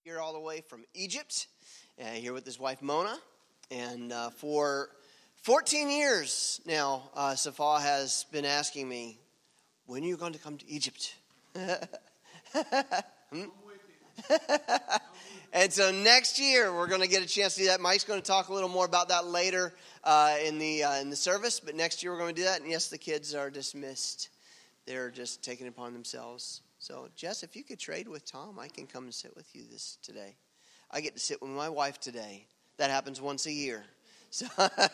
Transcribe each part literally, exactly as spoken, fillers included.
Here all the way from Egypt, uh, here with his wife Mona, and uh, for fourteen years now, uh, Safa has been asking me, when are you going to come to Egypt? hmm? And so next year we're going to get a chance to do that. Mike's going to talk a little more about that later uh, in the uh, in the service, but next year we're going to do that. And yes, the kids are dismissed. They're just taking it upon themselves. So, Jess, if you could trade with Tom, I can come and sit with you this today. I get to sit with my wife today. That happens once a year. So,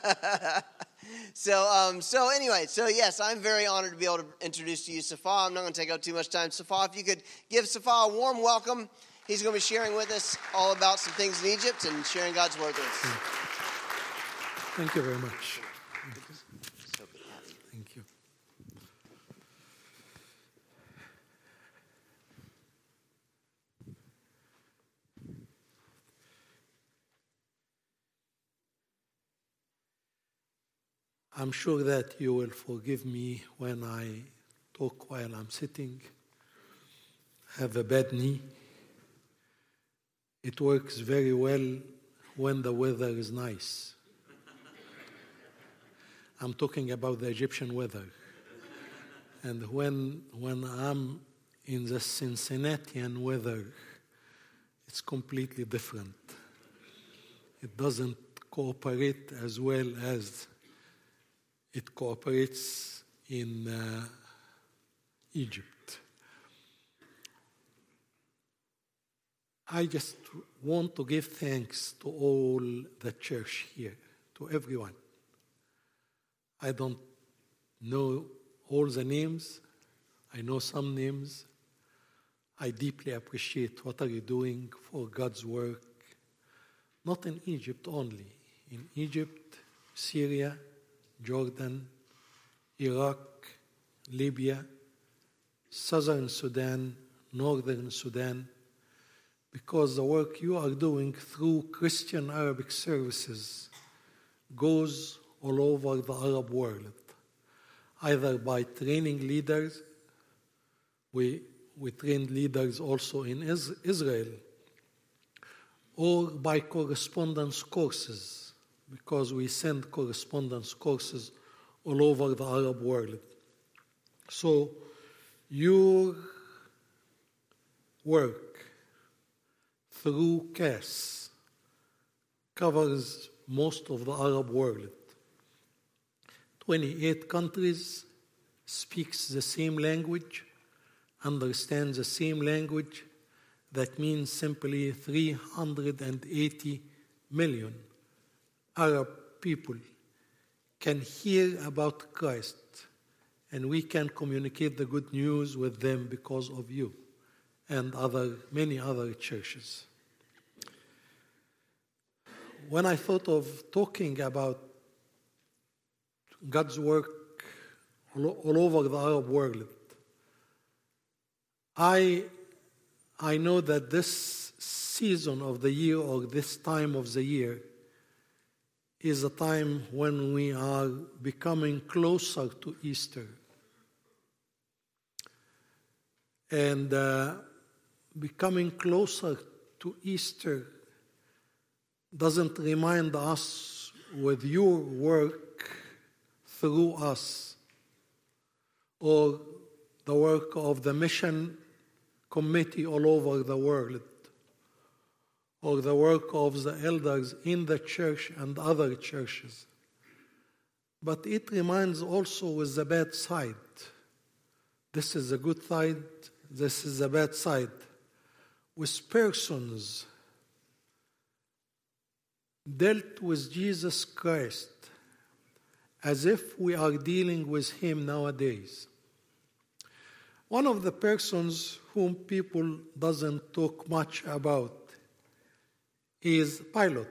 so, um, so anyway, so yes, I'm very honored to be able to introduce to you Safa. I'm not going to take up too much time. Safa, if you could give Safa a warm welcome. He's going to be sharing with us all about some things in Egypt and sharing God's word with us. Thank you very much. Thank you. So good to have you. Thank you. I'm sure that you will forgive me when I talk while I'm sitting. I have a bad knee. It works very well when the weather is nice. I'm talking about the Egyptian weather. And when when I'm in the Cincinnatian weather, it's completely different. It doesn't cooperate as well as it cooperates in uh, Egypt. I just want to give thanks to all the church here, to everyone. I don't know all the names. I know some names. I deeply appreciate what are you doing for God's work, not in Egypt only, in Egypt, Syria, Jordan, Iraq, Libya, Southern Sudan, Northern Sudan, because the work you are doing through Christian Arabic services goes all over the Arab world, either by training leaders. We, we train leaders also in Israel, or by correspondence courses, because we send correspondence courses all over the Arab world. So your work through C A S covers most of the Arab world. twenty-eight countries speaks the same language, understands the same language. That means simply three hundred eighty million Arab people can hear about Christ, and we can communicate the good news with them because of you and other many other churches. When I thought of talking about God's work all over the Arab world, I, I know that this season of the year or this time of the year is a time when we are becoming closer to Easter. And uh, becoming closer to Easter doesn't remind us with your work through us or the work of the mission committee all over the world or the work of the elders in the church and other churches. But it reminds also with the bad side. This is a good side, this is a bad side. With persons dealt with Jesus Christ as if we are dealing with him nowadays. One of the persons whom people doesn't talk much about is Pilate.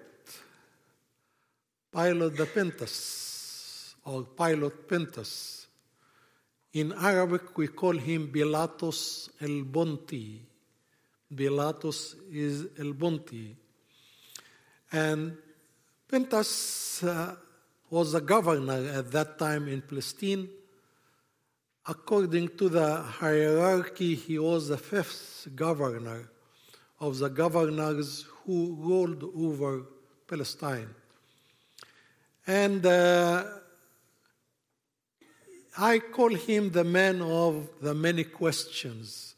Pilate the Pentas, or Pilate Pentas. In Arabic, we call him Pilatus el Bonti. Pilatus is el Bonti. And Pentas uh, was a governor at that time in Palestine. According to the hierarchy, he was the fifth governor of the governors who ruled over Palestine. And uh, I call him the man of the many questions.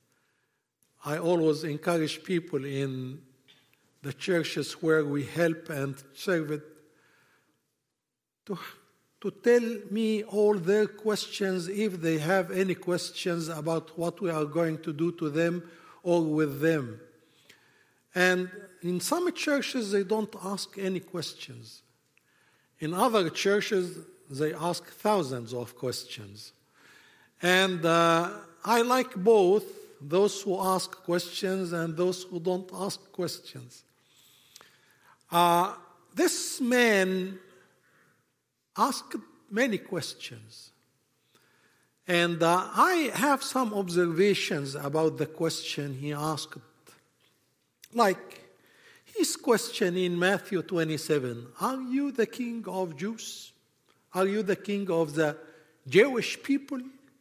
I always encourage people in the churches where we help and serve it to, to tell me all their questions if they have any questions about what we are going to do to them or with them. And in some churches, they don't ask any questions. In other churches, they ask thousands of questions. And uh, I like both, those who ask questions and those who don't ask questions. Uh, this man asked many questions. And uh, I have some observations about the question he asked. Like his question in Matthew twenty-seven, are you the king of Jews? Are you the king of the Jewish people?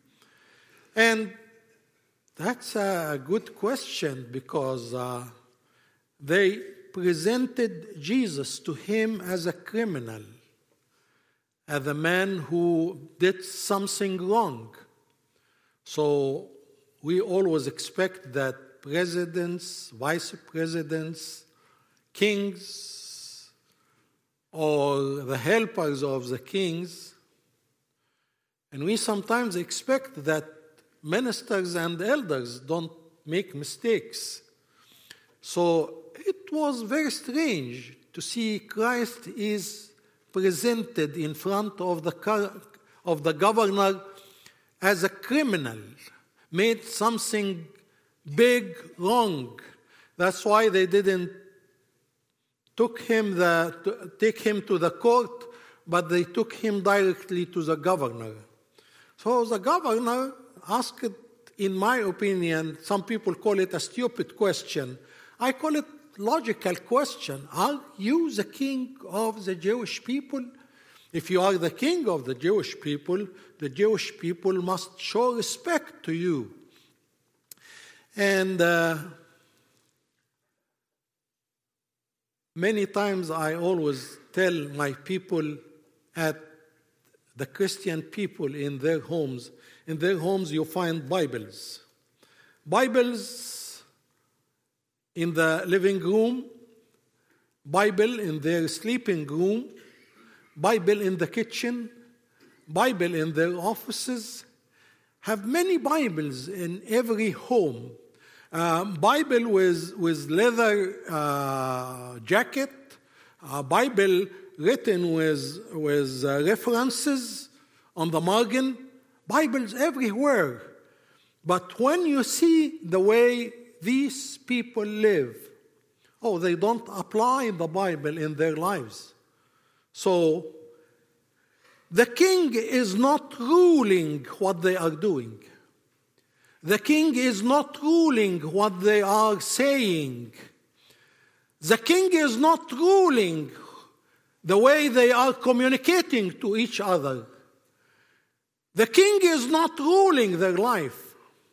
And that's a good question because uh, they presented Jesus to him as a criminal, as a man who did something wrong. So we always expect that presidents, vice presidents, kings, or the helpers of the kings, and we sometimes expect that ministers and elders don't make mistakes. So it was very strange to see Christ is presented in front of the of the governor as a criminal, made something big wrong. That's why they didn't took him the, to, take him to the court, but they took him directly to the governor. So the governor asked, in my opinion, some people call it a stupid question. I call it logical question. Are you the king of the Jewish people? If you are the king of the Jewish people, the Jewish people must show respect to you. And uh, many times I always tell my people at the Christian people in their homes, in their homes you find Bibles. Bibles in the living room, Bible in their sleeping room, Bible in the kitchen, Bible in their offices. Have many Bibles in every home. Uh, Bible with, with leather uh, jacket, uh, Bible written with, with uh, references on the margin, Bibles everywhere. But when you see the way these people live, oh, they don't apply the Bible in their lives. So, the king is not ruling what they are doing. The king is not ruling what they are saying. The king is not ruling the way they are communicating to each other. The king is not ruling their life.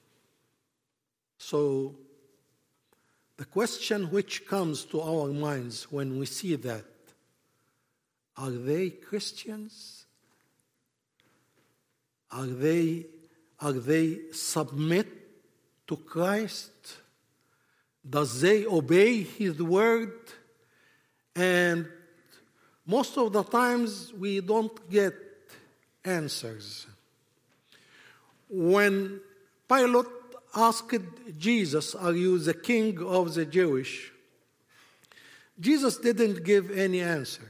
So, the question which comes to our minds when we see that, are they Christians? Are they, are they submit to Christ? Does they obey His word? And most of the times we don't get answers. When Pilate asked Jesus, are you the king of the Jewish? Jesus didn't give any answer.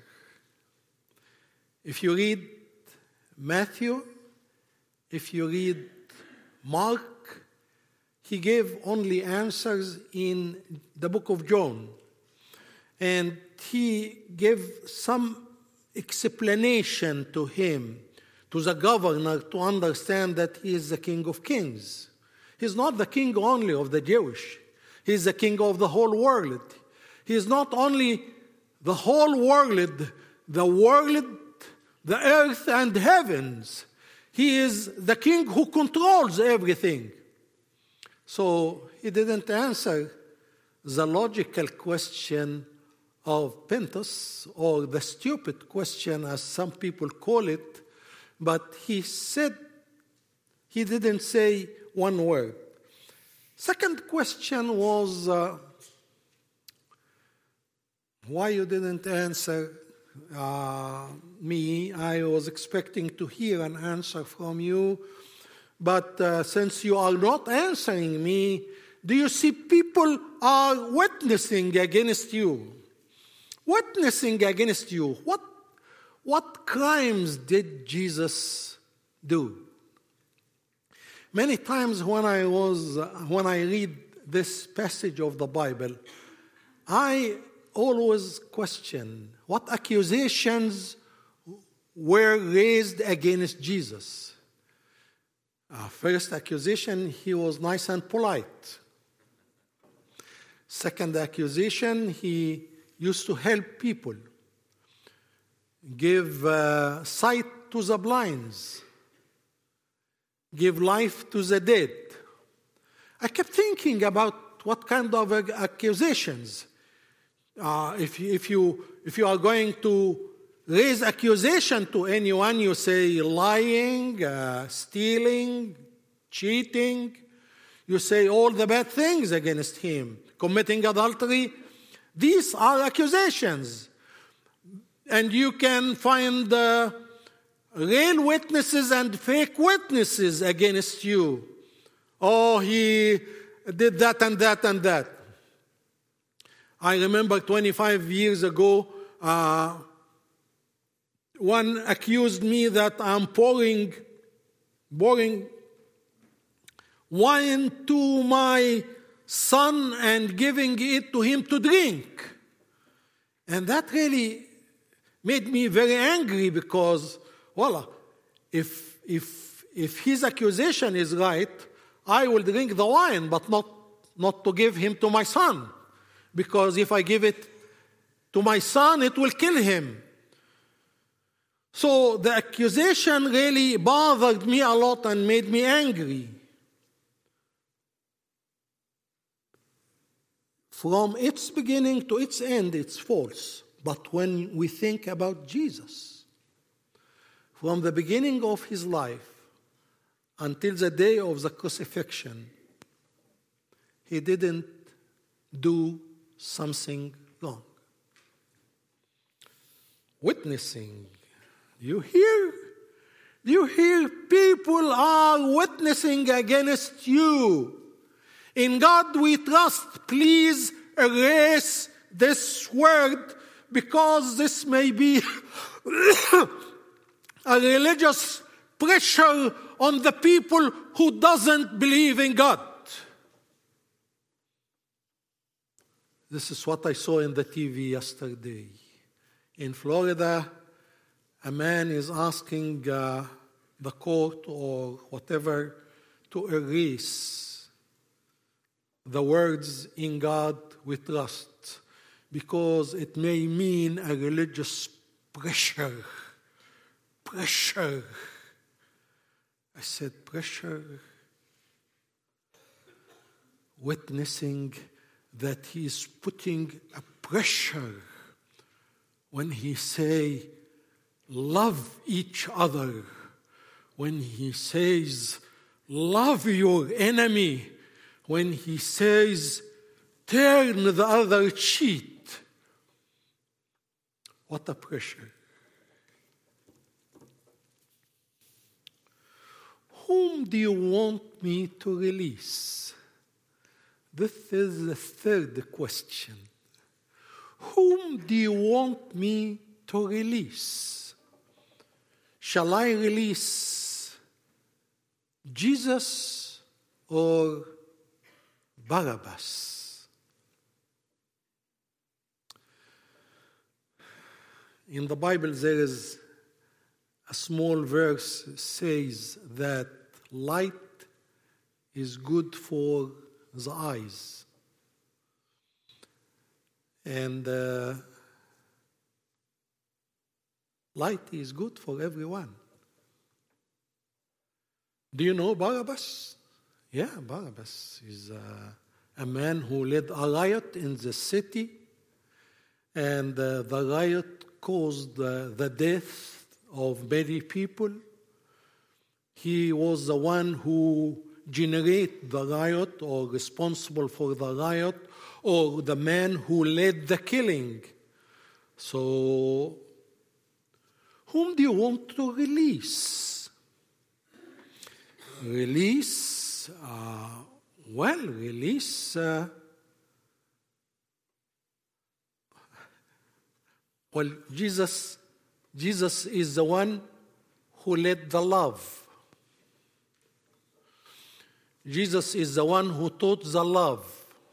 If you read Matthew, if you read Mark, he gave only answers in the book of John. And he gave some explanation to him, to the governor, to understand that he is the King of Kings. He's not the king only of the Jewish. He's the king of the whole world. He is not only the whole world, the world, the earth and heavens. He is the king who controls everything. So he didn't answer the logical question of Pentecost, or the stupid question as some people call it, but he said, he didn't say one word. Second question was, uh, why you didn't answer uh, me? I was expecting to hear an answer from you, but uh, since you are not answering me, do you see people are witnessing against you? Witnessing against you. What, what crimes did Jesus do? Many times when I was uh, when I read this passage of the Bible, I always question what accusations were raised against Jesus. Uh, first accusation, he was nice and polite. Second accusation, he used to help people, give uh, sight to the blinds, give life to the dead. I kept thinking about what kind of accusations. Uh, if, if, you, if you are going to raise accusation to anyone, you say lying, uh, stealing, cheating. You say all the bad things against him, committing adultery. These are accusations. And you can find uh, real witnesses and fake witnesses against you. Oh, he did that and that and that. I remember twenty-five years ago, uh, one accused me that I'm pouring, pouring wine to my son and giving it to him to drink. And that really made me very angry because, well, if, if, if his accusation is right, I will drink the wine, but not, not to give him to my son. Because if I give it to my son, it will kill him. So the accusation really bothered me a lot and made me angry. From its beginning to its end, it's false. But when we think about Jesus, from the beginning of his life until the day of the crucifixion, he didn't do something wrong. Witnessing. You hear? You hear people are witnessing against you. In God we trust. Please erase this word because this may be a religious pressure on the people who doesn't believe in God. This is what I saw in the T V yesterday. In Florida, a man is asking uh, the court or whatever to erase the words "in God we trust" because it may mean a religious pressure. Pressure. I said, pressure? Witnessing that he is putting a pressure when he say, love each other. When he says, love your enemy. When he says, turn the other cheek. What a pressure. Whom do you want me to release? This is the third question. Whom do you want me to release? Shall I release Jesus or Barabbas? In the Bible there is a small verse that says that light is good for the eyes. And uh, light is good for everyone. Do you know Barabbas? Yeah, Barabbas is uh, a man who led a riot in the city, and uh, the riot caused uh, the death of many people. He was the one who generated the riot, or responsible for the riot, or the man who led the killing. So, whom do you want to release? Release, uh, well, release, uh, well, Jesus, Jesus is the one who led the love. Jesus is the one who taught the love.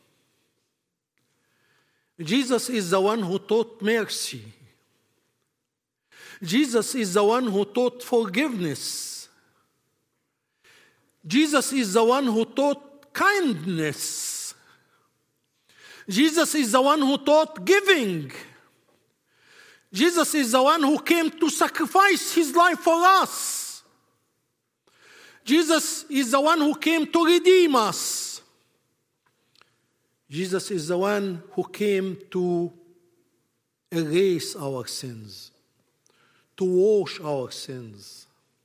Jesus is the one who taught mercy. Jesus is the one who taught forgiveness. Jesus is the one who taught kindness. Jesus is the one who taught giving. Jesus is the one who came to sacrifice his life for us. Jesus is the one who came to redeem us. Jesus is the one who came to erase our sins, to wash our sins.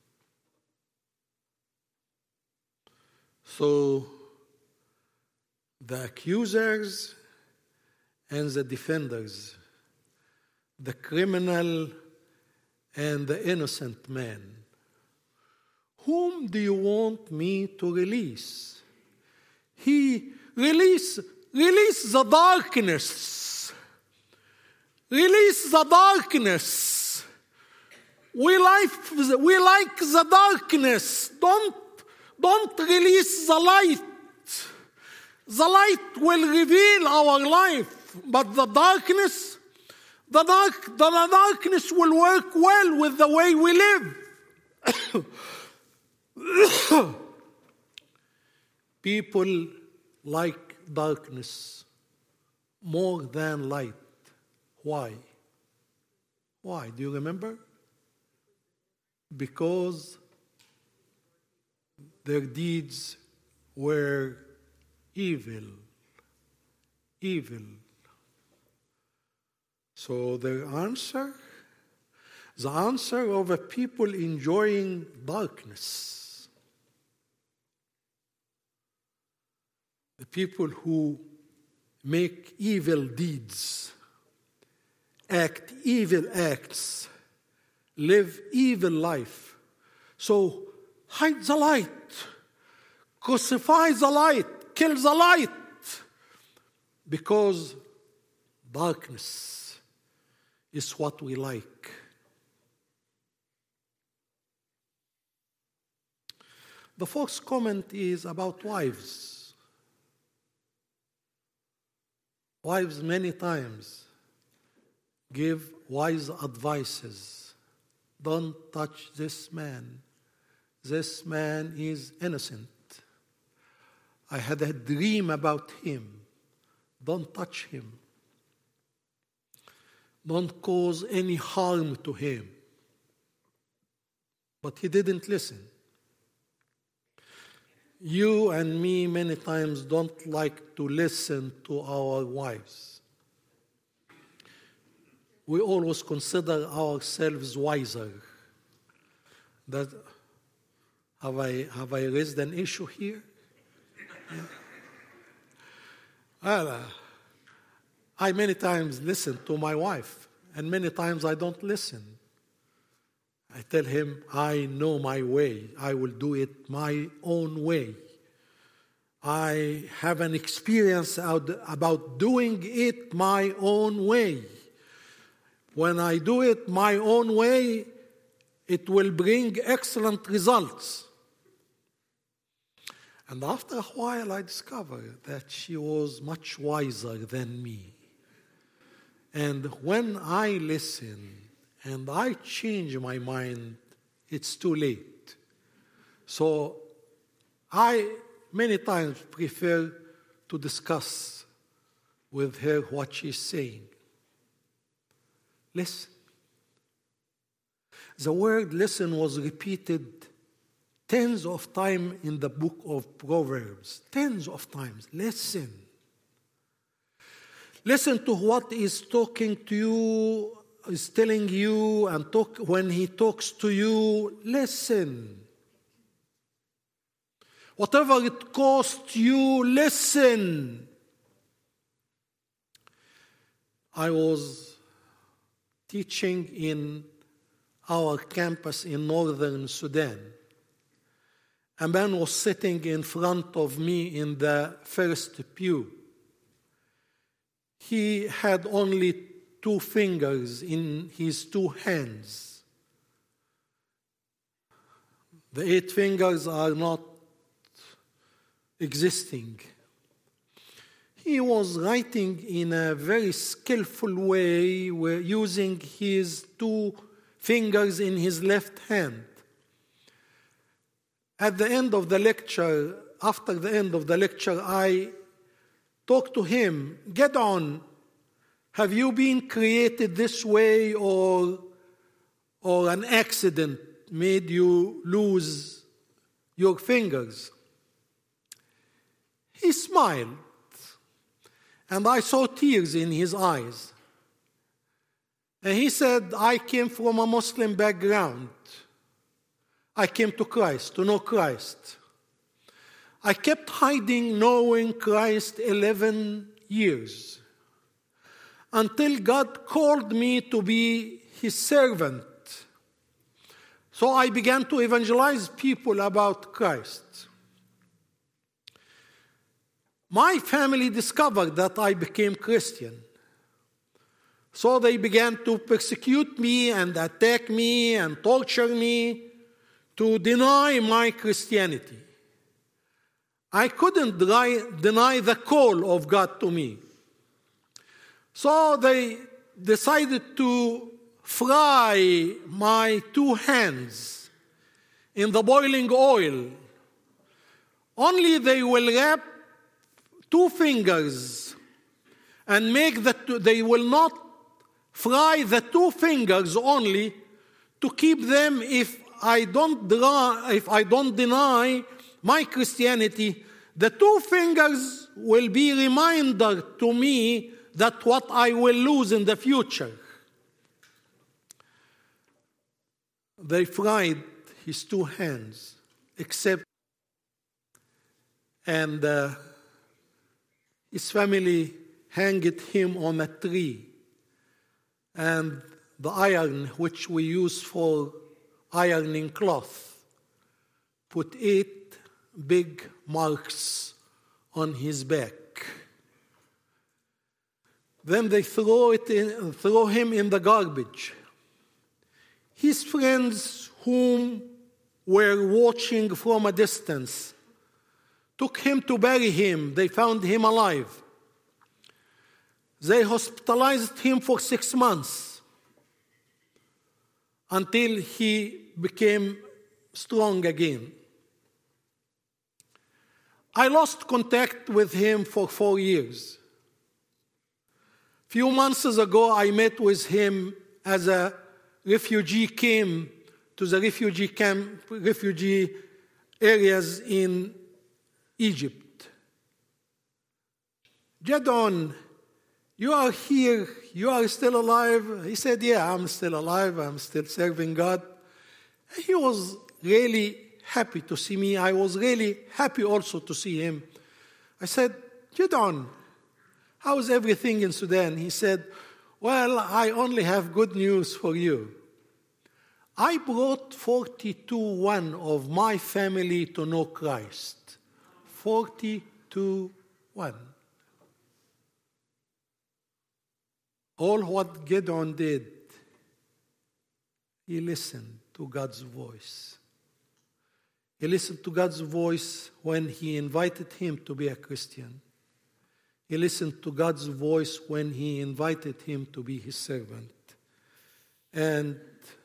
So, the accusers and the defenders, the criminal and the innocent man, whom do you want me to release? He release, release the darkness. Release the darkness. We like, we like the darkness. Don't, don't release the light. The light will reveal our life, but the darkness, the dark, the darkness will work well with the way we live. People like darkness more than light. Why? Why? Do you remember? Because their deeds were evil. Evil. So their answer, the answer of a people enjoying darkness, the people who make evil deeds, act evil acts, live evil life. So hide the light, crucify the light, kill the light, because darkness is what we like. The fourth comment is about wives. Wives many times give wise advices. Don't touch this man. This man is innocent. I had a dream about him. Don't touch him. Don't cause any harm to him. But he didn't listen. You and me many times don't like to listen to our wives. We always consider ourselves wiser. That, have I, have I raised an issue here? Yeah. Well, uh, I many times listen to my wife, and many times I don't listen. I tell him, I know my way. I will do it my own way. I have an experience out about doing it my own way. When I do it my own way, it will bring excellent results. And after a while, I discovered that she was much wiser than me. And when I listen and I change my mind, it's too late. So I many times prefer to discuss with her what she's saying. Listen. The word listen was repeated tens of times in the book of Proverbs. Tens of times. Listen. Listen to what is talking to you, is telling you, and talk when he talks to you. Listen. Whatever it costs you, listen. I was teaching in our campus in northern Sudan. A man was sitting in front of me in the first pew. He had only two fingers in his two hands. The eight fingers are not existing. He was writing in a very skillful way, using his two fingers in his left hand. At the end of the lecture, after the end of the lecture, I talked to him. Get on. Have you been created this way, or, or an accident made you lose your fingers? He smiled, and I saw tears in his eyes. And he said, I came from a Muslim background. I came to Christ, to know Christ. I kept hiding knowing Christ eleven years until God called me to be his servant. So I began to evangelize people about Christ. My family discovered that I became Christian. So they began to persecute me and attack me and torture me to deny my Christianity. I couldn't deny the call of God to me. So they decided to fry my two hands in the boiling oil. Only they will wrap two fingers and make that they will not fry the two fingers only, to keep them if I don't deny, if I don't deny my Christianity. The two fingers will be a reminder to me that what I will lose in the future. They fried his two hands, except, and uh, his family hanged him on a tree. And the iron which we use for ironing cloth put eight big marks on his back. Then they throw it in, throw him in the garbage. His friends, whom were watching from a distance, took him to bury him. They found him alive. They hospitalized him for six months until he became strong again. I lost contact with him for four years. A few months ago, I met with him as a refugee came to the refugee camp, refugee areas in Egypt. Jadon, you are here, you are still alive? He said, yeah, I'm still alive, I'm still serving God. He was really happy to see me. I was really happy also to see him. I said, Jadon, how is everything in Sudan? He said, well, I only have good news for you. I brought forty-two one of my family to know Christ. forty-two one. All what Gideon did, he listened to God's voice. He listened to God's voice when he invited him to be a Christian. He listened to God's voice when he invited him to be his servant. And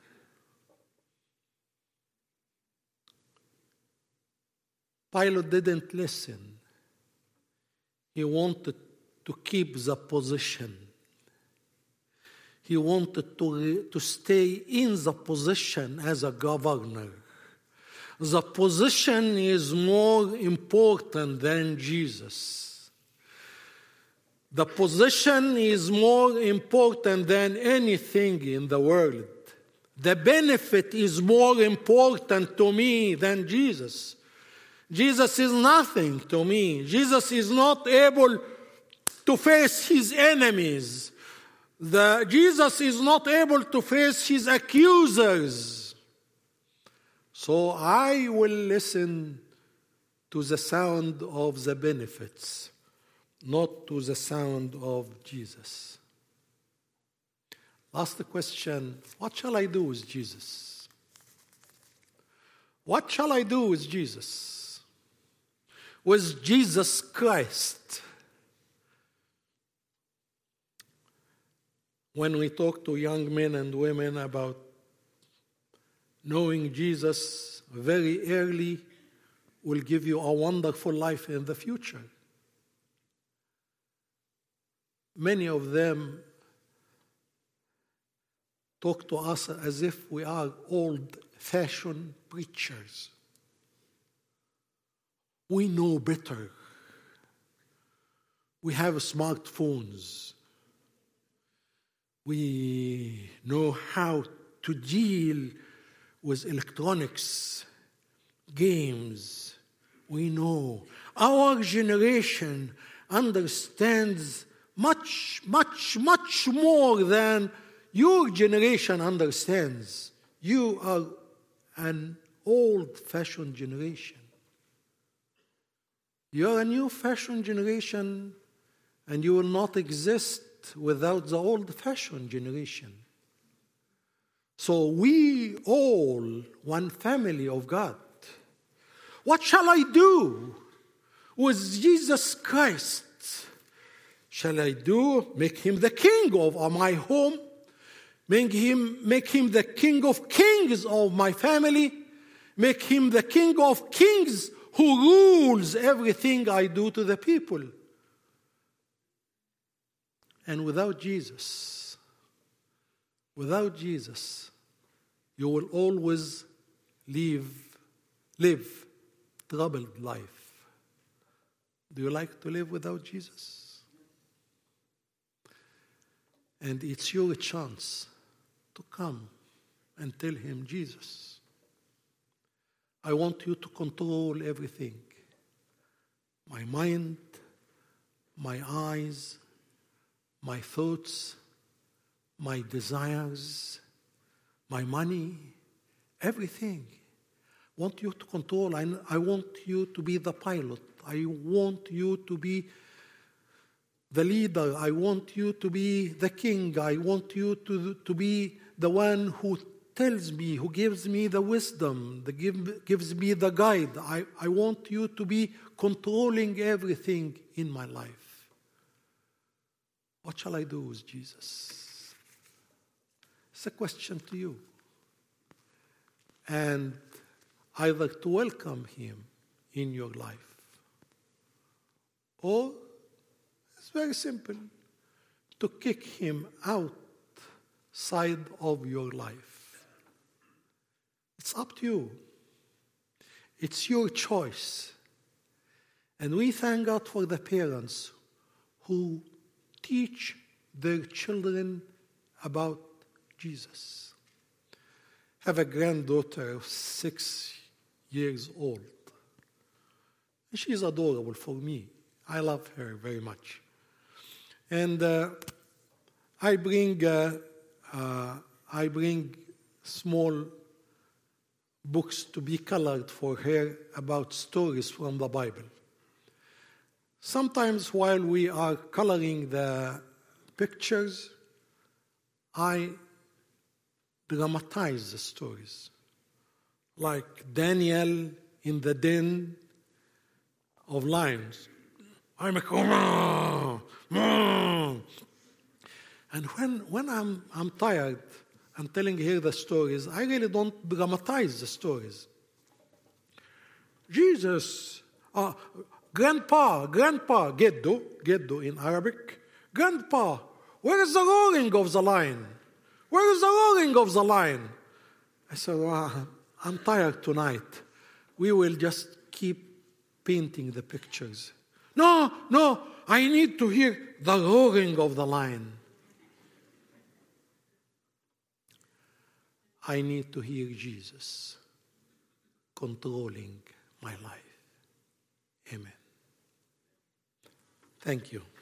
Pilate didn't listen. He wanted to keep the position. He wanted to, to stay in the position as a governor. The position is more important than Jesus. The position is more important than anything in the world. The benefit is more important to me than Jesus. Jesus is nothing to me. Jesus is not able to face his enemies. The, Jesus is not able to face his accusers. So I will listen to the sound of the benefits, not to the sound of Jesus. Last question, what shall I do with Jesus? What shall I do with Jesus? With Jesus Christ. When we talk to young men and women about knowing Jesus very early will give you a wonderful life in the future. Many of them talk to us as if we are old-fashioned preachers. We know better. We have smartphones. We know how to deal with electronics, games. We know. Our generation understands much, much, much more than your generation understands. You are an old-fashioned generation. You're a new-fashioned generation, and you will not exist without the old-fashioned generation. So we all, one family of God. What shall I do with Jesus Christ? Shall I do? Make him the king of my home? Make him, make him the king of kings of my family? Make him the king of kings who rules everything I do to the people? And without Jesus, without Jesus, you will always live, live troubled life. Do you like to live without Jesus? And it's your chance to come and tell him, Jesus, I want you to control everything. My mind, my eyes, my thoughts, my desires, my money, everything. I want you to control. I, I want you to be the pilot. I want you to be the leader. I want you to be the king. I want you to, to be the one who tells me, who gives me the wisdom, that give, gives me the guide. I, I want you to be controlling everything in my life. What shall I do with Jesus? It's a question to you. And either to welcome him in your life, or it's very simple, to kick him outside of your life. It's up to you. It's your choice. And we thank God for the parents who teach their children about Jesus. I have a granddaughter of six years old. She's adorable for me. I love her very much. And uh, I bring uh, uh, I bring small books to be colored for her about stories from the Bible. Sometimes while we are coloring the pictures, I dramatize the stories. Like Daniel in the den of lions. I'm a and when when I'm I'm tired and telling her the stories, I really don't dramatize the stories. Jesus, uh, Grandpa, Grandpa, Geddo, Geddo in Arabic, Grandpa, where is the roaring of the lion? Where is the roaring of the lion? I said, well, I'm tired tonight. We will just keep painting the pictures. No, no, I need to hear the roaring of the lion. I need to hear Jesus controlling my life. Amen. Thank you.